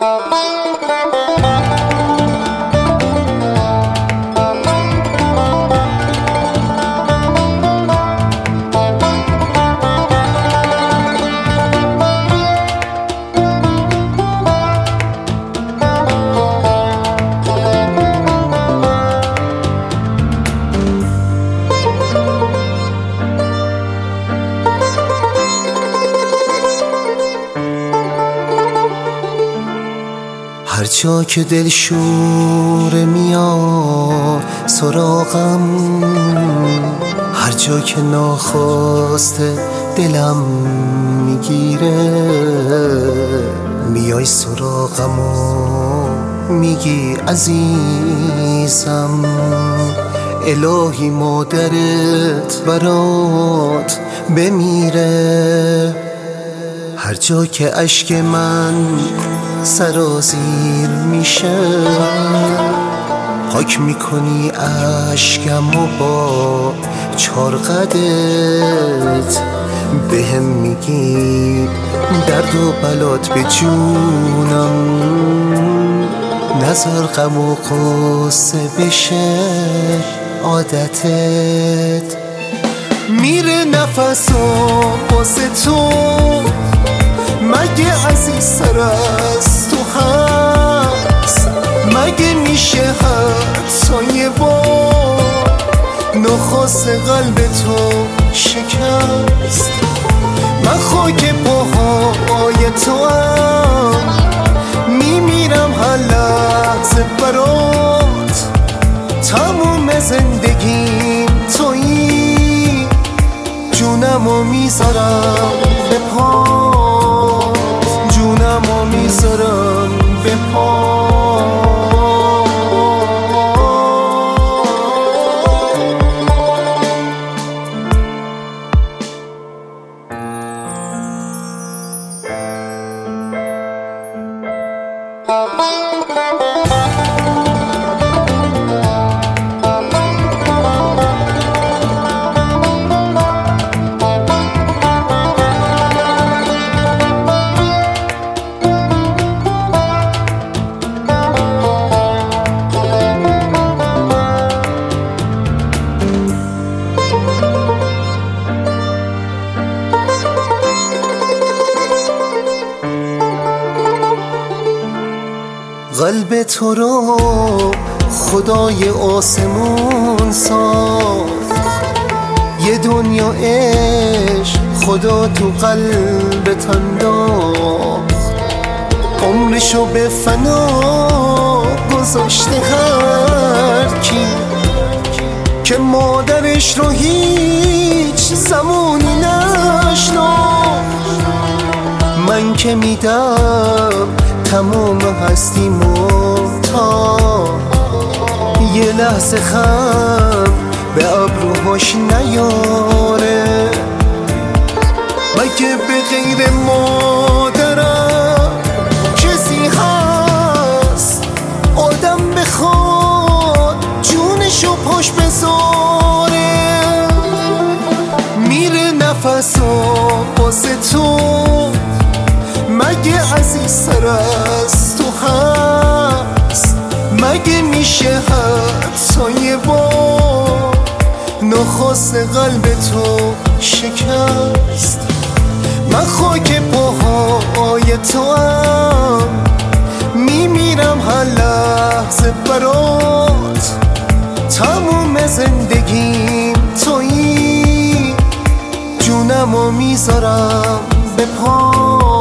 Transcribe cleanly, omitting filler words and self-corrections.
هر جا که دل شوره میاد سراغم، هر جا که ناخواسته دلم میگیره، میای سراغم و میگی عزیزم، الهی مادرت برات بمیره. هر جا که اشک من سرازیر میشه، پاک میکنی اشکم و با چارقدت بهم میگی درد و بلات به جونم، نذار غم و غصه بشه عادتت. میره نفسم واسه تو، مگه عزیزتر از تو هست؟ مگه میشه حتی یه بار نخواست قلب تو شکست؟ من خاک پاهای تو هم میمیرم هر لحظه برات، تموم زندگیم تویی، جونمو میذارم به پا، جونمو میذارم به پا. قلب تو رو خدای آسمون ساخت، یه دنیا عشق خدا تو قلبت انداخت، عمرشو به فنا گذاشته هر کی که مادرش رو هیچ زمانی نشناخت. من که میدم تمام هستیمو تا یه لحظه خم به ابروهاش نیاره، مگه به غیر مادرم کسی هست آدم بخواد جونشو پاش بذاره؟ میره نفسم واسه تو، مگه عزیزتر از تو هست؟ مگه میشه حتی یه بار نخواست قلب تو شکست؟ من خاک پاهای تو هم میمیرم هر لحظه برات، تموم زندگیم تویی، جونمو میذارم به پا.